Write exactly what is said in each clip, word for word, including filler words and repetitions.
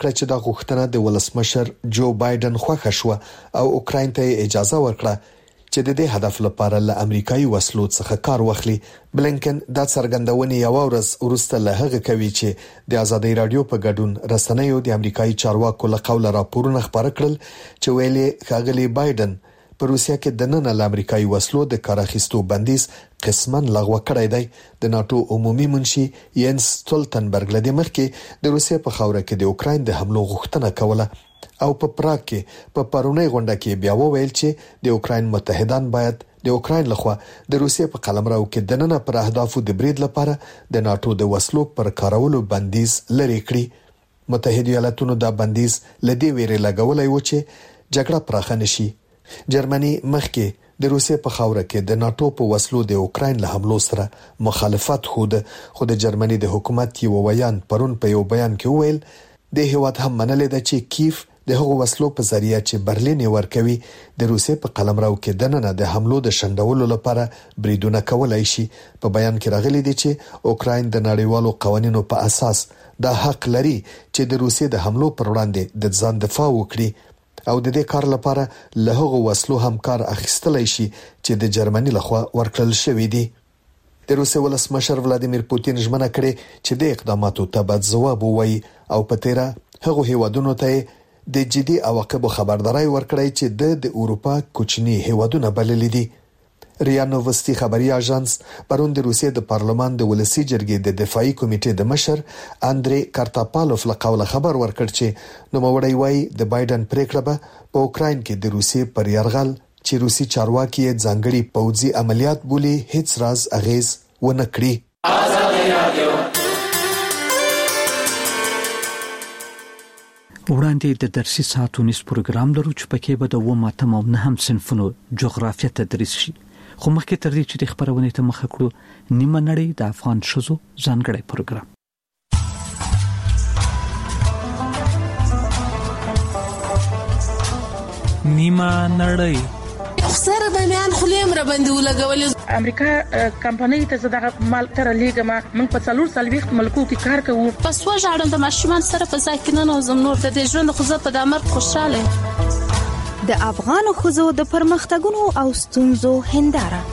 کړ چې دا غوښتنه د ولسمشر جو بایدن خوښه شو او اوکراین ته اجازه ورکړه چې د دې هدف لپاره له امریکایي وسلو څخه کار واخلي. بلینکن دا څرګندونه یو ورځ وروسته له هغه کوي چې د آزادۍ رادیو په ګډون رسنیو د امریکایي چارواکو له قوله راپورونه خبره کړل چې ویلي ښاغلي بایدن په روسیا کې د نن له امریکایي وسلو د کار اخیستو بندیز قسمن لغوه کړی دی. د ناتو عمومي منشي ینس ستولتنبرګ لدې مخکې د روسیا په خاوره کې د اوکراین د حملو غوښتنه کوله او په پراګ کې په پرونی غونډه کې بیا وویل چې د اوکراین متحدان باید د اوکراین لخوا د روسیا په قلمرو کې د نن پر اهدافو د برید لپاره د ناتو د وسلو پر کارولو بندیز لري کړی. متحده ایالاتونو دا بندیز لدې ویری لګولای و چې جګړه پراخه نشي. جرمني مخکې د روسیا په خاوره کې د ناتو په وسلو د اوکراین له حملو سره مخالفت خوده. خو د جرمني د حکومت یو ویان پرون په یو بیان کې ویل د هیواد هم منل د چې کیف د هغو وسلو په ذریعہ چې برلین ورکوي د روسیې په قلمرو کې د نن د حملو د شندولو لپاره بریدونه کولای شي. په بیان کې راغلي دي چې اوکراین د نړیوالو قوانینو په اساس د حق لري چې د روسیې د حملو پر وړاندې د ځان دفاع وکړي او د دې کار لپاره له هغو وسلو هم کار اخیستلای شي چې د جرمني لخوا ورکړل شوې دي. د روسیې ولسمشر ولادیمیر پوتین ژمنه کړې چې د اقداماتو ته باید ځواب ووایي او په تیره هغو هیوادونو ته د جدي عواقبو خبرداري ورکړی چې د اروپا کوچني هیوادونه بللي دي. ریا نووستي خبري اژانس پرون د روسیې د پارلمان د ولسی جرګې د دفاعي کمیټې د مشر اندري کارتاپالوف له قوله خبر ورکړ چې نوموړی وايي د بایدن پریکړه به په اوکراین کې د روسیې پر یرغل چې روسي چارواکي ځانګړي پوځي عملیات بولي هیڅ راز اغیز ونه کړي. وړاندې د درسي ساعتونیز پروګرام لرو چې پکې به د و ماتم او نهم صنفونو جغرافیه تدریس شي. خو مخکې تر دې چې د خبرونه ته مخه کړو نیمه نړۍ د افغان شذو ځانګړی پروګرام. نیمه نړۍ سره د میان خلیم را باندې ولګول. امریکا کمپنۍ ته زداغه مال تر لیګما موږ په څلور سلويخت ملکو کې کار کوو. پس وژاړم د ماشومان سره په ساکنانو زم نور د ژوند خو په دامر خوشاله. د افغان خوځو د پرمختګونو او ستونزو هنداره.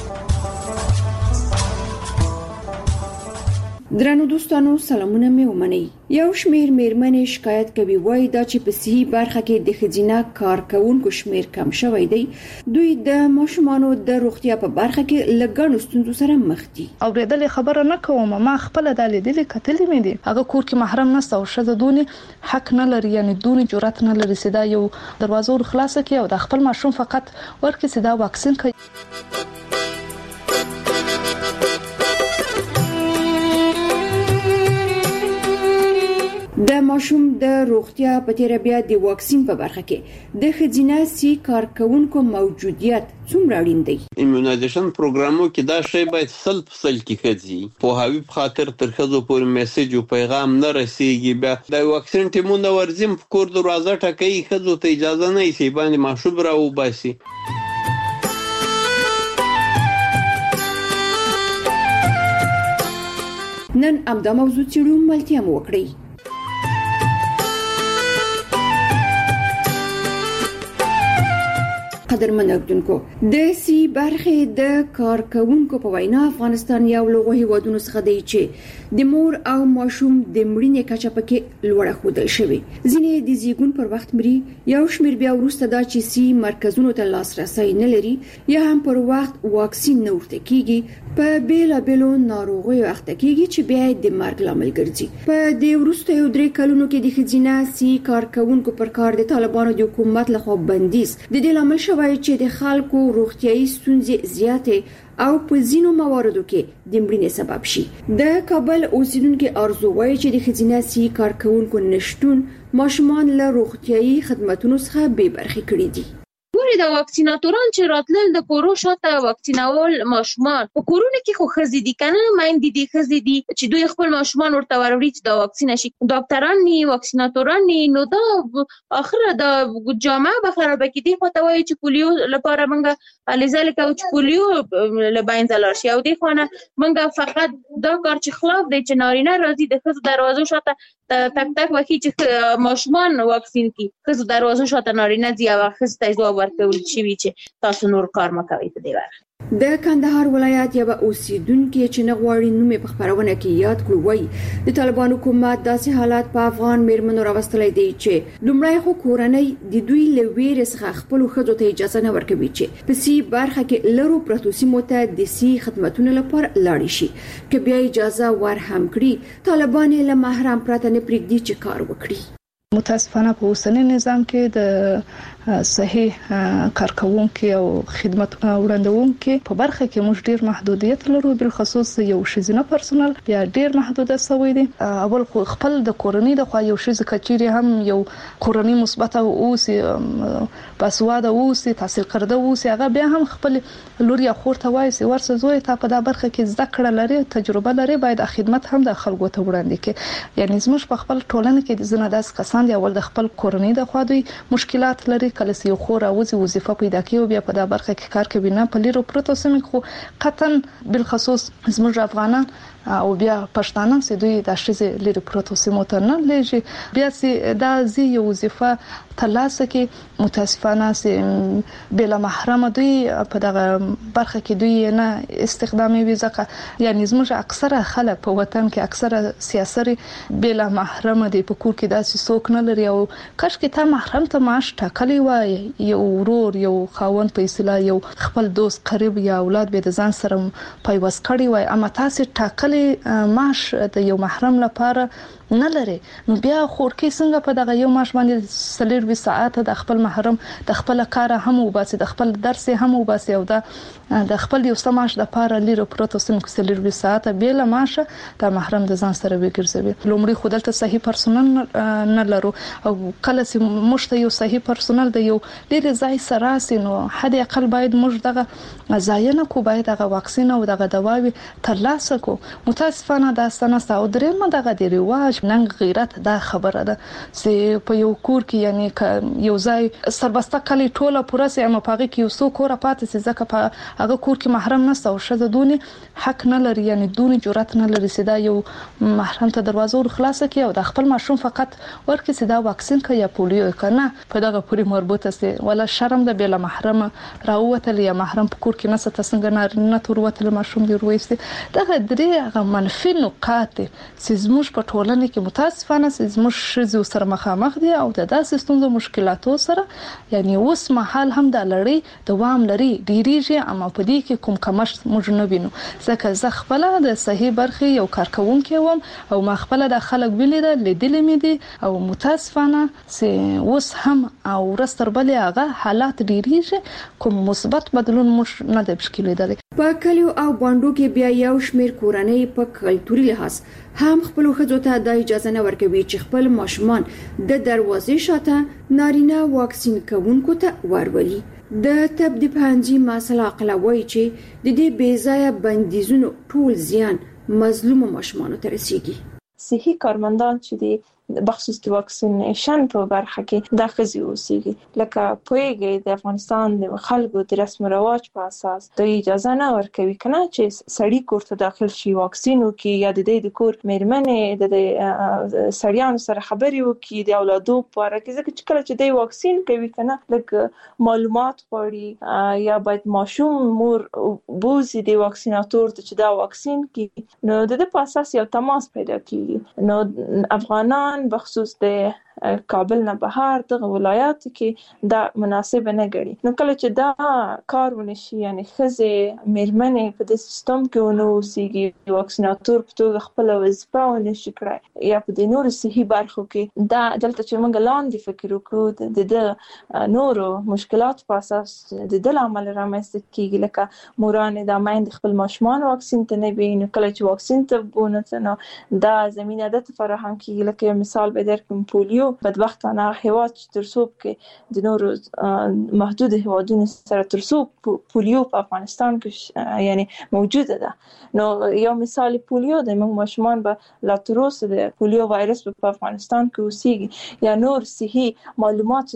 درنو دوستانو سلامونه مې ومنئ. یو شمیر میرمنې شکایت کوي وایي دا چې په صحي برخه کې د ښځینه کارکونکو شمیر کم شوی دی. دوی د ماشومانو د روغتیا په برخه کې لګڼو ستونزو سره مخ دي. اوریدل خبره نه کوم ما خپل د لیدل کتلې مې دي. هغه کور کې محرم نه او شذ دونی حق نه لري یعنی دونی جرأت نه لري سدا یو دروازه ور خلاصه کوي او د خپل ماشوم فقط ورکه سدا واکسین کوي. د ماشوم د روغتیا په تیر بیا د واکسین په برخه کې د ښځینه سي کارکونکو موجودیت څومره اړین دی. ایمونایزیشن پروګرامو کې دا شی باید سل په سل کې خځي په هاوی په خاطر تر خځو پورې میسج او پیغام نه رسیږي. بیا د واکسین ټیمونه ورزم په کور دروازه ټکي خځو ته اجازه نه شي باندې ماشوم راو باسي. نن امدا موضوع چیرو ملتیا مو وکړي. قدرمن اردوونکو د سی برخه د کارکونکو په وینا افغانستان یو لوی هیوادونو څخه دی چې د مور او ماشوم د مړینې کچه پکې لوړه خوده شوی. ځینې د زیږون پر وخت مري یو شمیر بیا ورسته دا چې سی مرکزونو ته لاسرسي نه لري یا هم پر وخت واکسین نه ورته کیږي. په بیلا بیلو ناروغي وخت کیږي چې بیا د مرګ لامل ګرځي. په دې ورسته یو درې کلونو کې د ښځینه سی کارکونکو پر کار د طالبانو د حکومت لخوا بندیز د دې لامل شوی چې د خلکو روغتيایي ستونزې زیاتې او په ځینو مواردو کې د مړینې سبب شي. د کابل اوسیدونکو ارزو وایي چې د ښځینه سي کارکونکو نشټون ماشومان له روغتيایي خدماتو څخه بې برخې کړي دي. ګورې د واکسیناتوران چې راتلل د کورو شاته واکسینول ماشومان په کورونه کې خو خزي دي کنه مایندې دي خزي دي چې دوی خپل ماشومان ورته وروړي چې د واکسین شي ډاکټران ني واکسیناتوران ني نو دا اخره د جامعه به خراب کې دي خو ته وایي چې پولیو لپاره منګه لذلك او چې پولیو لباین زلار شي او دی خو نه منګه فقط دا کار چې خلاف دی چې نارینه راځي د خزو دروازو شاته تک تک وکي چې ماشومان واکسین کی خزو دروازو شاته نارینه دی او خزو ته ځواب ورکول شي چې تاسو نور کار مکوئ په دی وخت د کندهار ولایت یو اوسیدونکو چې نغواړي نومې په خبرونه کې یاد کړو وای د طالبان حکومت داسې حالات په افغان میرمنو راوستلې دي چې لومړی خو کورنۍ د دوی لویر څخه خپل خځو ته اجازه نه ورکوي چې په سی برخه کې لرو پروتوسی موته د سی خدماتونو لپاره لاړ شي که بیا اجازه ور هم کړي طالبان له محرم پرته نه پرېږدي چې کار وکړي متاسفانه په اوسنی نظام کې د صحیح کارکونکو او خدمت وړاندونکو په برخه کې موږ ډیر محدودیت لرو بل خصوص یو شیزنه پرسونل بیا ډیر محدوده شوی دی اول خو خپل د کورنۍ د خو یو شیز کچيري هم یو کورنۍ مثبت او سي باسواده او سي تحصیل کرده او سي هغه بیا هم خپل لور یا خور ته وایي ورسره زوی ته په دا برخه کې زده کړه لري تجربه لري باید خدمت هم د خلکو ته وړاندې کړي یعنی زموږ په خپل ټولنه کې د زنه داس کسان دی اول د خپل کورنۍ د خوا دوی مشکلات لري کله سي خو راوځي وظیفه پیدا کوي بیا په دا برخه کې کار کوي نه په لیرو پروتوسم خو قطن بل خصوص زموږ افغانان او بیا پښتانه سي دوی د شزه لیرو پروتوسم ته نه لږي بیا سي دا زی یو وظیفه تلاسه کې متاسفانه سي بل محرم دوی په دغه برخه کې دوی نه استخدامي وي ځکه یعنی زموږ اکثره خلک په وطن کې اکثره سیاسي بل محرم دي په کور کې داسې څوک نه لري او کاش کې ته محرم ته معاش ټاکلی وای یو ورور یو خاوند په اصطلاح یو خپل دوست قریب یا اولاد به د ځان سره پیوست کړی وای اما تاسو ټاکلی معاش د یو محرم لپاره نه لري نو بیا خورکی څنګه په دغه یو معاش باندې سلیر وی ساعت د خپل محرم د خپل کار هم وباسي د خپل درس هم وباسي او د خپل یو سماش د پاره لیرو پروتوسم کې سلیر وی ساعت بیل معاش د محرم د ځان سره وګرځوي لومړی خودلته صحیح پرسونل نه لرو او کله چې مشته یو صحیح پرسونل د یو ډیر ځای سره سينو حد اقل باید موږ دغه ځایونه کو باید دغه واکسین او دغه دواوی ترلاسه کو متاسفانه دا ستنه او درېمه دغه دی رواج نن غیرت دا خبره ده چې په یو کور کې یعنی یو ځای سربسته کلی ټوله پوره سي اما پاغي کې یو څو کور پاتې سي ځکه په هغه کور کې محرم نشته او شته دونی حق نه لري یعنی دونی جرأت نه لري چې دا یو محرم ته دروازه ور خلاصه کړي او د خپل ماشوم فقط ورکړي چې دا واکسین کوي یا پولیو کنه په دغه پوری مربوطه سي ولا شرم ده بل محرم راوته یا محرم په کور کې نه ست څنګه نه تور وته ماشوم دی ورويستي دغه درې هغه منفي نقاط چې زموږ په ټولنه کې متاسفانه زموږ شذو سره مخامخ دي او د داسې ستونزو مشکلاتو سره یعنی اوس مهال هم د لړۍ دوام لري ډیریږي اما په دې کې کوم کمشت موږ نه وینو ځکه زه خپل د صحیح برخه یو کارکونکو وم او ما خپل د خلک ویل لیدل مې دي او متاسفانه چې اوس هم او ورستر بلې هغه حالات ډیریږي کوم مثبت بدلون موږ نه د مشکل لري په کلیو او باندو کې بیا یو شمیر کورنۍ په کلتوري لحاظ هم خپل خځو ته د اجازه نه ورکوي چې خپل ماشومان د دروازې شاته نارینه واکسین کوونکو ته ورولي د طب د پنځه مسله عقلوي چې د دې بیځایه بندیزونو ټول زیان مظلوم ماشومان ته رسیږي صحي کارمندان چې دي بخصوص د واکسینیشن په برخه کې د خزي اوسېږي لکه پویګي د افغانستان د خلکو د رسم رواج په اساس د اجازه نه ورکوي کنه چې سړی کور ته داخل شي واکسین وکي یا د دې د کور میرمنې د سړیانو سره خبري وکي د اولادو لپاره کې ځکه چې کله چې د واکسین کوي کنه لکه معلومات غواړي یا باید ماشوم مور بوزي د واکسیناتور ته چې دا واکسین کوي نو د دې په اساس یو تماس پیدا کیږي نو افغانان بخصوص د کابل نه بهر دغه ولایاتو کې دا مناسب نه ګڼي نو کله چې دا کار ونشي یعنی خزه میرمنې په د سیستم کې ونه اوسېږي واکسیناتور په توګه خپل وظیفه ونشي کړای یا په د نورو صحي برخو کې دا دلته چې موږ لاندې فکر وکړو د د نورو مشکلات په اساس د د عمل رامنځته کیږي لکه موران د مایند خپل ماشومان واکسین ته نه وي نو کله چې واکسین ته ونه نو دا زمينه د فراهم کیږي لکه مثال به درکم پولیو پولیو بدبختانه هیواد ترڅو کې د نورو محدود هیوادونو سره ترڅو پولیو په افغانستان کې یعنی موجوده ده. نو یو مثال پولیو د موږ ماشومان به لا تر اوسه د پولیو وایرس په افغانستان کې اوسېږي یا نور صحي معلومات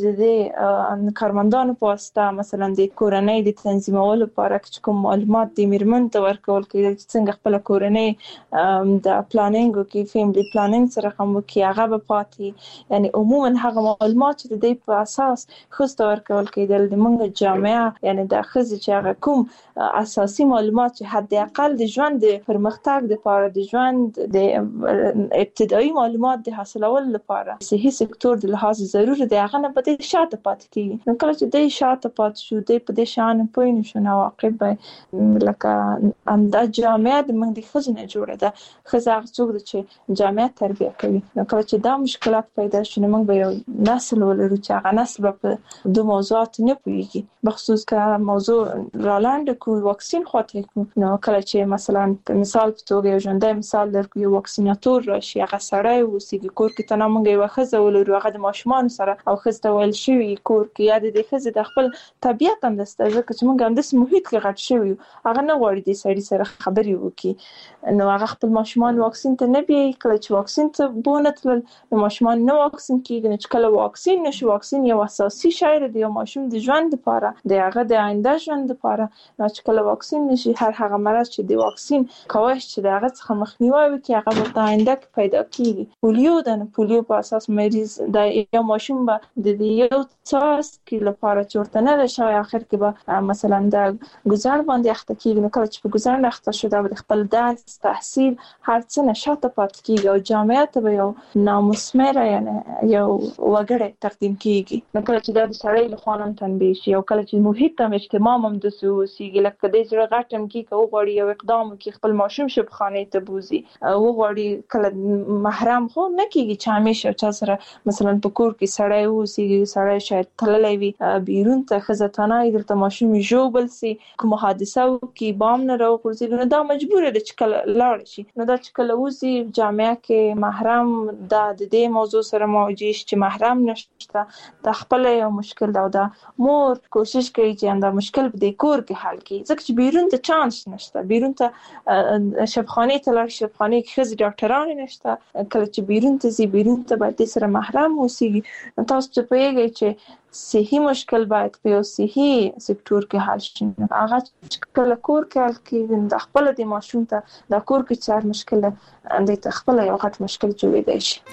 د کارمندانو په واسطه مثلا د کورنۍ د تنظیمولو لپاره کوم معلومات د میرمن ته ورکول کېږي چې څنګه خپل کورنۍ د پلانینګ کې فیملی پلانینګ سره کوم کې هغه به پاتې یعنی عموما هغه معلومات چې د په اساس خسته ورکول کېدل د موږ جامعه یعنی د خزي چې هغه کوم اساسي معلومات چې حد اقل د ژوند د پرمختګ لپاره د ژوند د ابتدایي معلومات د حاصلولو لپاره صحي سکتور د لحاظ ضروري دی هغه نه به شاته پاتې کیږي. نو کله چې د شاته پاتې شو د په دې شان پوه نه شو نو واقع به لکه انده جامعه د موږ د خزنه جوړه ده خزه هغه څوک چې جامعه تربیه کوي. نو کله چې دا مشکلات پیدا شي نو موږ به یو نسل ولرو چې هغه نسل په دوه موضوعات نه پوهیږي بخصوص کا موضوع رالاند کو واکسین خاطر کو. نو کله چې مثلا مثال په توګه یو ژوندۍ مثال درکو یو واکسیناتور راشي هغه سړی وسیږي کور کې تنه موږ یو خزه ولرو هغه د ماشومان سره او خزه ول شي کور کې یاد د خزه د خپل طبيعت هم دسته ځکه چې موږ هم د محیط کې غټ شوی هغه نه غواړي د سړي سره خبرې وکړي. نو هغه خپل ماشومان واکسین ته نه بي کله چې واکسین ته بونه تل نو ماشومان نه واکسین کیږي چې کله واکسین نشي واکسین یو اساسي شی دی یو ماشوم د ژوند لپاره د هغه د آینده ژوند لپاره نو چې کله واکسین نشي هر هغه مرض چې د واکسین کوښښ چې د هغه څخه مخنیوي وکړي هغه په آینده کې پیدا کیږي. پولیو د پولیو په اساس مریض د یو ماشوم به د یو څاس کې لپاره چورته نه شوی اخر کې به مثلا د گذر باندې اخته کیږي. نو کله چې په گذر نه اخته شو د خپل درس تحصیل هر څه نشاته پاتې کیږي او جامعه ته به یو نامسمره یعنی یو وګړی تقدیم کیږي. نو کله چې د سړی له خوا تنبیه شي او کله چې محیط هم اجتماع هم د سوسیږي لکه د زړه غټم کې کو غوړي یو اقدام کې خپل ماشوم شپ خانه ته بوزي او غوړي کله محرم خو نه کیږي چې همیشه چا سره مثلا په کور کې سړی وسیږي سړی شاید تللی وي بیرون ته خزتانه درته ماشوم جوړ سي کوم حادثه کې بام نه راوځي نو دا مجبور دی چې کله لاړ شي. نو دا چې کله وسی جامعه کې محرم دا د دې موضوع سره مواجه شي چې محرم نشته د خپل یو مشکل دا دا مور کوشش کوي چې دا مشکل په دې کور کې حل کړي ځکه چې بیرون ته چانس نشته بیرون ته شفخانه ته لاړ شفخانه کې خزي ډاکټران نشته کله چې بیرون ته زی بیرون ته باید سره محرم اوسېږي. تاسو ته پیږئ چې صحي مشکل باید په یو صحي سکتور کې حل شي. هغه کله کور کې حل کېږي د خپل د ماشوم ته د کور کې چار مشکل د خپل یو غټ مشکل جوړېدای شي.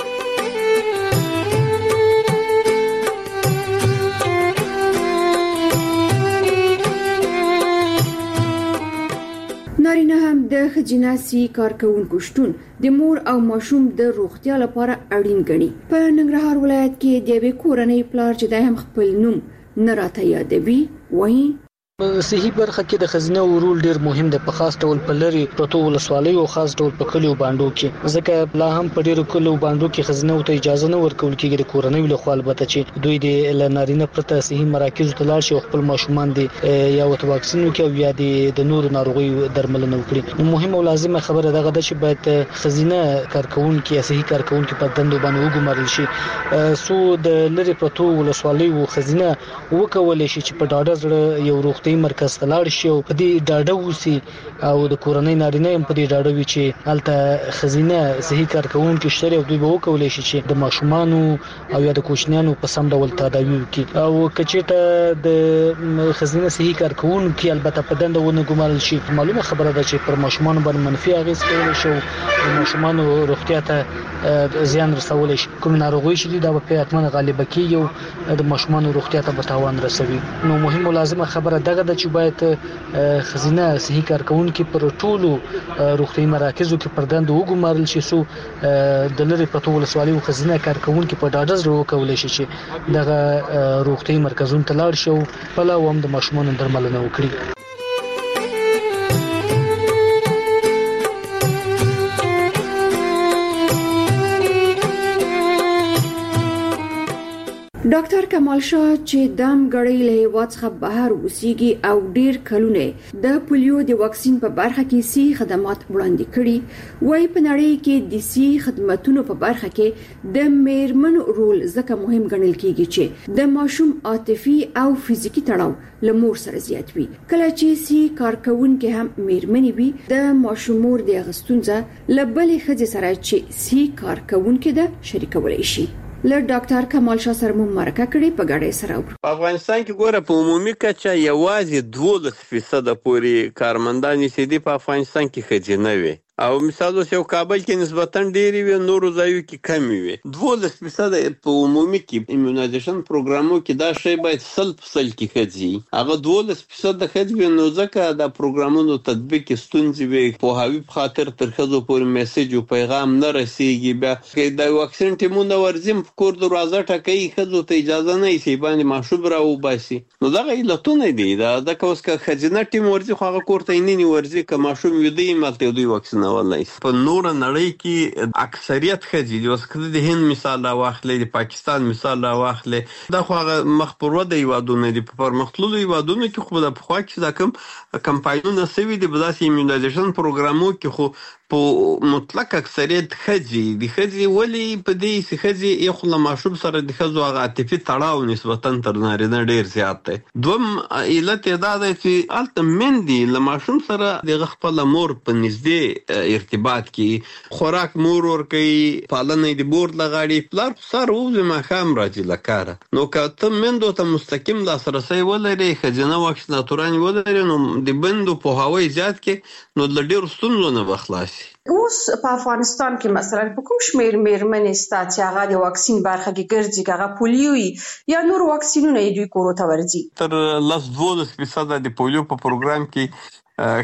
نارینه هم د خجیناسي کارکونکو شتون د مور او ماشوم د روغتیا لپاره اړین ګڼي. په ننګرهار ولایت کې د یوې کورنۍ پلار چې د هم خپل نوم نه راته یادوي وایي صحي برخه کې د خزینه ورول ډیر مهم دی په خاص ډول په لری پروتو ولسوالۍ او خاص ډول په کلیو باندې کې ځکه لا هم په ډیرو کلیو باندې کې خزینه ته اجازه نه ورکول کېږي د کورنۍ له خوا البته چې دوی د نارینه پرته صحي مراکز ته لاړ شي خپل ماشومان دي یا وت واکسین وکړي یا د نور ناروغي درملنه وکړي. نو مهمه او لازمه خبره دغه ده چې باید خزینه کارکونکو صحي کارکونکو په دندو باندې وګمارل شي سو د لری پروتو ولسوالۍ او خزینه وکول شي چې په ډاډه زړه یو روغتي مرکز ته لاړ شي او په دې ډاډه وسی او د کورنۍ نارینه هم په دې ډاډه وي چې الته خزینه صحي کارکونکو شته او دوی به وکول شي چې د ماشومانو او یا د کوچنیانو په سم ډول تداوی وکړي او کچېته د خزینه صحي کارکونکو البته په دنده ونه ګمارل شي. معلومه خبره ده چې پر ماشومانو باندې منفي اغیز کوي شو د ماشومانو روغتیا ته زیان رسول شي. کوم ناروغي شي دا په اتمنه غالبه کیږي او د ماشومانو روغتیا ته به تاوان رسوي. نو مهم او لازمه خبره دغه د چې باید خزینه صحي کارکونکو پر ټولو روغتي مراکزو کې پردند وګمارل شي سو د لری پټو ولسوالۍ او خزینه کارکونکو په ډاډه زړه وکول شي چې دغه روغتي مرکزونو ته لاړ شي په لوم د ماشومانو درملنه وکړي. ډاکټر کمال شاه چې دام غړی له هیواد څخه بهر وسیږي او ډیر کلونه د پولیو د واکسین په برخه کې سي خدمات وړاندې کړي وای په نړۍ کې د سي خدماتونو په برخه کې د میرمن رول ځکه مهم ګڼل کیږي چې د ماشوم عاطفي او فزیکی تړاو لمور سره زیات وي کله چې سي کارکونکو هم میرمنې وي د ماشومور د غستونځه لبلې خځې سره چې سي کارکونکو د شریکولای شي له ډاکټر کمال شاه سره مو مرکه کړې په ګډه سره په افغانستان کې ګوره په عمومي کچه یوازې دولس فیصد پورې کارمندان چې دي په افغانستان کې ښځینه وي او مثال اوس یو کابل کې نسبتاً ډېری وي نورو ځایو کې کمی وي دولس فیصد په عمومي کې ایمونایزیشن پروګرامو کې دا شی باید سل په سل کې ښځې هغه دولس فیصد د ښځې وي نو ځکه د پروګرامونو تطبیق کې ستونزې وي پوهاوي په خاطر تر ښځو پورې میسج او پیغام نه رسیږي بیا د واکسین ټیمونه ورځي په کور دروازه ټکوي ښځو ته اجازه نه شي باندې ماشوم راوباسي نو دغه علتونه دي دا د اوس که ښځینه ټیم ورځي خو هغه کور ته یې نه ورځي که ماشوم ویده یې مالته دوی واکسین په نور نړۍ کې اکثریت ښځې دي اوس که د هند مثال راواخلې د پاکستان مثال راواخلې دا خو هغه مخ پر وده هیوادونه دي په پرمختللو هیوادونو کې خو د پخوا کې دا کوم کمپاینونه سوي دي په داسې ایمونایزیشن پروګرامو کې خو په مطلق اکثریت ښځې د ښځې ولې په دې چې ښځې یو خو له ماشوم سره د ښځو هغه عاطفي تړاو نسبتاً تر نارینه ډېر زیات دی دویم علت یې دا دی چې هلته میندې له ماشوم سره د هغه خپله مور په نږدې ارتباط کې خوراک مور ورکوي پالنه د مور له غاړې پلار خو سهار ووځي ماښام راځي له کاره نو که ته میندو ته مستقیم لاسرسی ولرې ښځینه واکسیناتوران ولرې نو د میندو پوهاوی زیات کړي نو له ډېرو ستونزو نه به خلاص شي اوس په افغانستان کې مثلا په کوم شمیر میرمنې ستا چې هغه د واکسین برخه کې ګرځي که هغه پولیو یا نور واکسینونه یې دوی کورو ته ورځي تر لس دولس فیصده د پولیو په پروګرام کې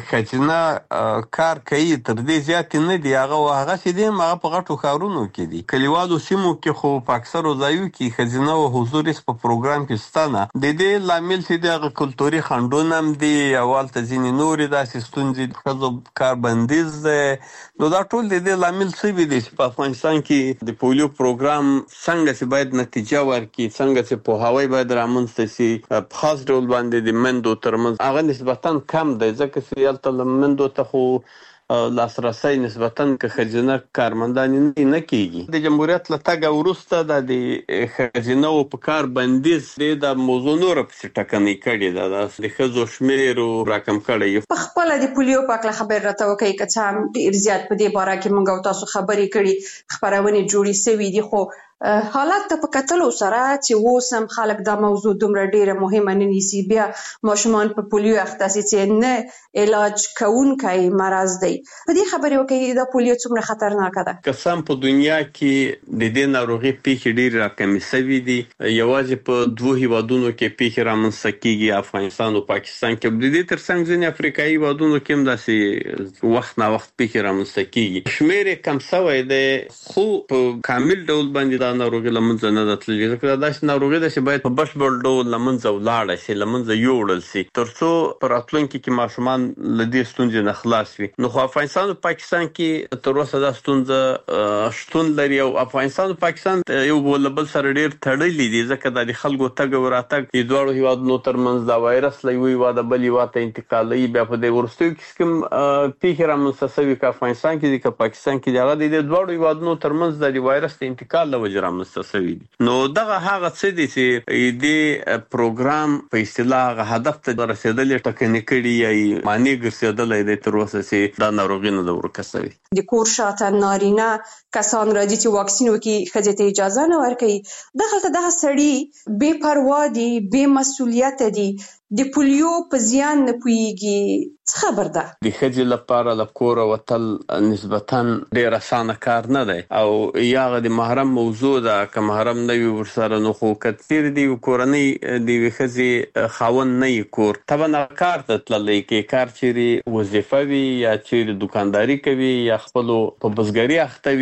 ښځینه کار کوي تر دې زیات نه دي هغه هغسې دي هغه په غټو ښارونو کې دي کلیوالو سیمو کې خو په اکثرو ځایو کې ښځینه او حضور هېڅ په پروګرام کې شته نه د دې لامل چې دی هغه کلتوري خنډونه هم دي او هلته ځینې نورې داسې ستونزې د ښځو کار بندیز دی نو دا ټول د دې لامل شوي دي چې په افغانستان کې د پولیو پروګرام څنګه چې باید نتیجه ورکړي څنګه چې پوهاوی باید رامنځته شي په خاص ډول باندې د میندو ترمنځ هغه نسبتاً کم دی ځکه چې هلته له میندو ته خو لاسرسی نسبتاً که ښځینه کارمندان نه کیږي د جمهوریت له تګه وروسته د ښځینهو په کار بندیز د موضوع نوره پسې ټکنۍ کړې ده د ښځو شمېر راکم کړی په خپله د پولیو په هکله خبرې راته وکړئ که څه هم ډېر زیات په دې باره کې موږ او تاسو خبرې کړي خپرونې جوړې سوي دي خو حالات ته په کتلو سره چې اوس هم خلک دا موضوع دومره ډیره مهمه نه نیسي بیا ماشومان په پولیو اخته سي چې نه علاج کوونکی مرض دی په دې خبرې وکړئ دا پولیو څومره خطرناکه ده که څه هم په دنیا کې د دې ناروغۍ پیښې ډېرې راکمې سوي دي یوازې په دوو هیوادونو کې پیښې رامنځته کیږي افغانستان او پاکستان کې د دې ترڅنګ ځینې افریقایي هیوادونو کې هم داسې وخت ناوخت پیښې رامنځته کیږي شمېر یې کم سوی دی خو په کامل ډول باندې ناروغي لمنځه نه ده تللې ځکه دا داسې ناروغي ده چې باید په بشپړ ډول لمنځه ولاړه شي لمنځه یوړل شي تر څو په راتلونکي کې ماشومان له دې ستونزې نه خلاص وي نو خو افغانستان او پاکستان کې تر اوسه دا ستونزه شتون لري او افغانستان او پاکستان یو بل بل سره ډېر تړلي دي ځکه د خلکو تګ او راتګ د دواړو هیوادونو ترمنځ دا وایرس له یوه هیواده بل هیواد ته انتقالوي بیا په دې وروستیو کې کوم پیښې رامنځته سوي که افغانستان کې دي که پاکستان کې دي هغه د دواړو هیوادونو ترمنځ د وایرس د انتقال له وجې رامنځته سوي دي نو دغه هغه څه دي چې دې پروګرام په اصطلاح هغه هدف ته رسېدل یې ټکنۍ کړي یا یې معنی ګرځېدلی دی تر اوسه چې دا ناروغي نه ده ورکه سوې د کور شاته نارینه کسان راځي چې واکسین وکړي ښځې ته اجازه نه ورکوي دغلته دغه سړي بې پروا دي بې مسؤلیته دي د پولیو په زیان نه پوهېږي څه خبر ده د ښځې لپاره له کوره وتل نسبتاً ډېر اسانه کار نه دی او یا هغه د محرم موضوع ده که محرم نه وي ورسره نو خو که چېرې د یوې کورنۍ د یوې ښځې خاوند نه وي کور طبعا کار ته تللی کې کار چېرې وظیفه وي یا چېرې دوکانداري کوي یا خپلو په بزګري اخته وي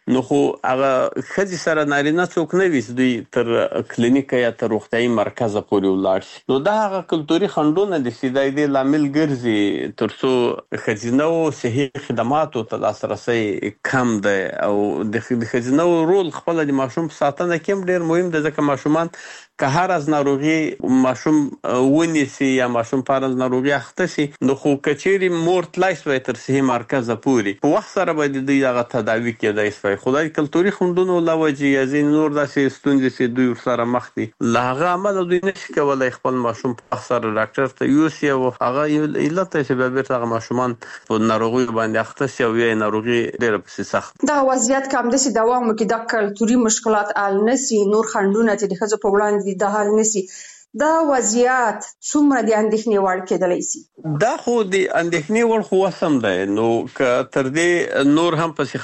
نو خو هغه خځې سره نارینه څوک نه وي دوی تر کلینیک یا تر روغتیايي مرکز پورې ولاړ شي. نو دا هغه کلتوري خنډونه دي چې د دې لامل ګرځي ترڅو خځینو صحي خدماتو ته لاسرسي کم دی او د خځینو رول خپل د ماشوم ساتنه کې ډېر مهم دی ځکه ماشومان که هر از ناروغي ماشوم ونیسي یا ماشوم پر از ناروغي اخته شي نو خو کچيري مور تلای شوی تر صحي مرکز پورې په وخت سره به د دوی هغه تداوي کېدای شي. خدای کلتوري خنډونو لوجې یا ځین نور داسې ستونزې چې دوی سره مخ دي له هغه عمل دوی نشي کولای خپل ماشوم په وخت سره ډاکټر ته یوسي او هغه علت چې به بیرته هغه ماشومان په ناروغي باندې اخته شي او یې ناروغي ډېره پسې سخت. دا وضعیت کوم داسې دوام وکړي د کلتوري مشکلات حل نشي نور خنډونه چې د ښځو په وړاندې د حل نشي دا وضعیت څومره د اندېښنې وړ کېدلی شي؟ دا خو د اندېښنې وړ خو وسم دی نو که تر دې نور هم پسې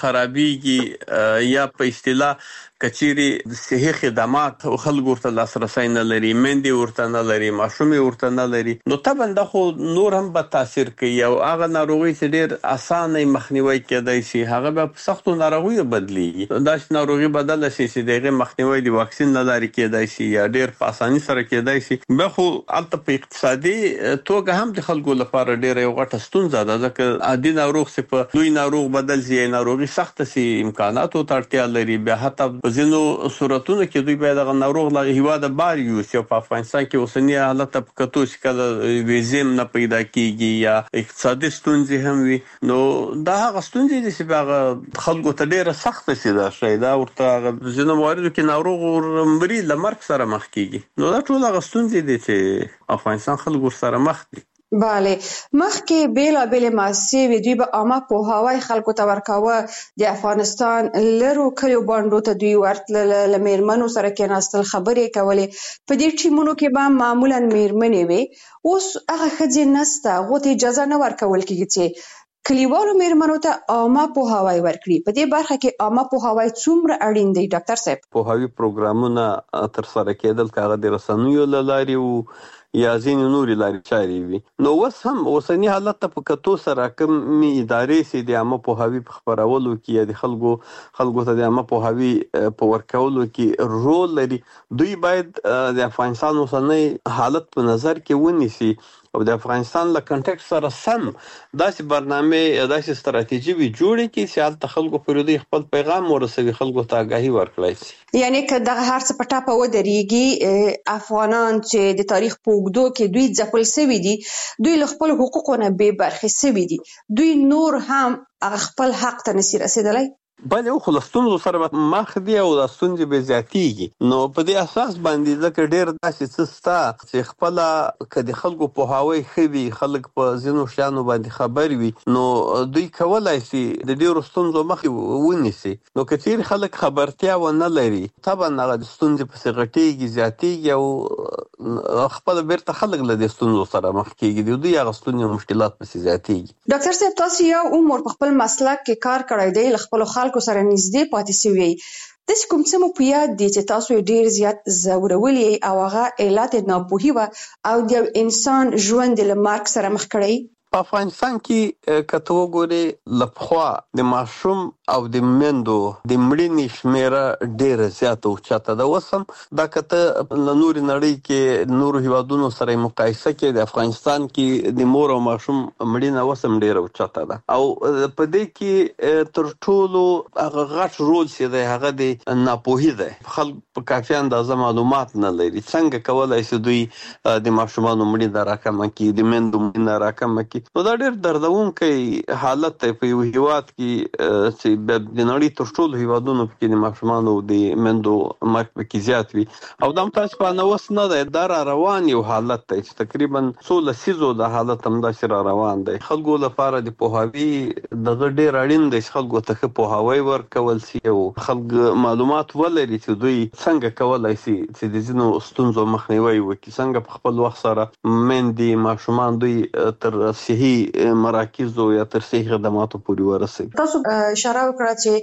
خرابېږي یا په اصطلاح کچيري صحي خدمات خلکو ورته لاسرسي نه لري مندي ورته نه لري ماشومي ورته نه لري نو طبعا دا خو نور هم به تاثیر کوي او هغه ناروغي چې ډېر اسانه مخنیوي کېدای شي هغه به په سختو ناروغیو بدلیږي. دا چې ناروغي بدل شي چې دغه مخنیوي د واکسین نه لري کېدای شي یا ډېر په اساني سره کېدای شي به خو البته په اقتصادي توګه هم د خلکو لپاره ډېر یو غټه ستونزه ده ځکه عادي ناروغ چې په لوی ناروغ بدل شي ناروغي سخت شي امکاناتو ته اړتیا لري بیا حتی په ځینو صورتونو کې دوی باید هغه ناروغ له هیواده بار یوسي او په افغانستان کې اوسنی حالت په کتو چې کله ویزیم نه پیدا کیږي یا اقتصادي ستونزې هم وي نو دا هغه ستونزې دي چې هغه خلکو ته ډېره سخته شي دا شی دا ورته ځینو مواردو کې ناروغ مري له مرګ سره مخ کیږي نو دا ټول هغه ستونزې دي چې افغانستان خلکو سره مخ دي. بله مخکې بیلا بیل ماسیوي دوی به عامه پوهاوی خلکو ته ورکاوه د افغانستان لرو کلیو باندې ته دوی ورتل له میرمنو سره کېناستل خبرې کولې په دې ټیمونو کې به معمولا میرمنې وي اوس هغه ښځې نسته هغو ته اجازه نه ورکول کېږي چې کلیوالو میرمنو ته عامه پوهاوی ورکړي. په دې برخه کې عامه پوهاوی څومره اړین دی ډاکټر صاحب؟ پوهاوی پروګرامونه ترسره کېدل کاغه د رسنیو له لارې او یا ځینې نورې لارې چارې وي نو اوس هم اوسني حالت ته په کتو سره کومې ادارې چې د عامه پوهاوي په خپرولو کې یا د خلکو خلکو ته د عامه پوهاوي په ورکولو کې رول لري دوی باید د افغانستان اوسنی حالت په نظر کې ونیسي او د افغانستان له کنټیکس سره سم داسې برنامه داسې ستراتیژي وي جوړې کړي چې هلته خلکو پورې دوی خپل پیغام ورسوي خلکو ته آګاهي ورکړی شي. یعنی که دغه هر څه په ټاپه ودرېږي افغانان چې د تاریخ په اوږدو کې دوی ځپل شوي دي دوی له خپلو حقوقو نه بې برخې شوي دي دوی نور هم هغه خپل حق ته نشي رسېدلی؟ بله خو له ستونزو سره به مخ دي او دا ستونزې به زیاتېږي نو په دې اساس باندې ځکه ډېر داسې څه شته چې خپله که د خلکو پوهاوی ښه وي خلک په ځینو شیانو باندې خبر وي نو دوی کولی شي د ډېرو ستونزو مخې ونیسي نو که چیرې خلک خبرتیا ونه لري طبعا هغه د ستونزې پسې غټېږي زیاتېږي او خپله بیرته خلک له دې ستونزو سره مخ کېږي د دوی هغه ستونزې او مشکلات پسې زیاتېږي. ډاکټر صاحب تاسو یو عمر په خپل مسلک کې کار کړی دی له خپلو خلکو سره نږدې پاتې شوي داسې کوم څه مو په یاد دي چې تاسو یې ډېر زیات ځورولي او هغه علت یې ناپوهي وه او د یو انسان ژوند یې له مرګ سره مخ کړی؟ په افغانستان کې که ته وګورې له پخوا د ماشوم او د میندو د مړینې شمېره ډېره زیاته اوچته ده اوس هم دا که ته له نورې نړۍ کې نورو هیوادونو سره یې مقایسه کې د افغانستان کې د مور او ماشوم مړینه اوس هم ډېره اوچته ده او په دې کې تر ټولو هغه غټ رول چې دی هغه د ناپوهي دی خلک په کافي اندازه معلومات نه لري څنګه کولی شي دوی د ماشومانو مړینه راکمه کړي د میندو مړینه راکمه کړي نو دا ډېر دردونکی حالت دی په یو هیواد کې چې د نړۍ تر ټولو هیوادونو کې د ماشومانو د میندو مرګ پکې زیات وي او دا هم تاسو په نوښت نه دی دا را روان یو حالت دی چې تقریبا څو لسیزو د حالت همداسې را روان دی خلکو لپاره د پوهاوي دغه ډېر اړین دی چې خلکو ته ښه پوهاوی ورکول شي او خلک معلومات ولري چې دوی څنګه کولی شي چې د ځینو ستونزو مخنیوی وکړي څنګه په خپل وخت سره میندې ماشومان دوی تر صحي مراکزو یا تر صحي خدماتو پورې ورسوي. تاسو اشاره وکړه چې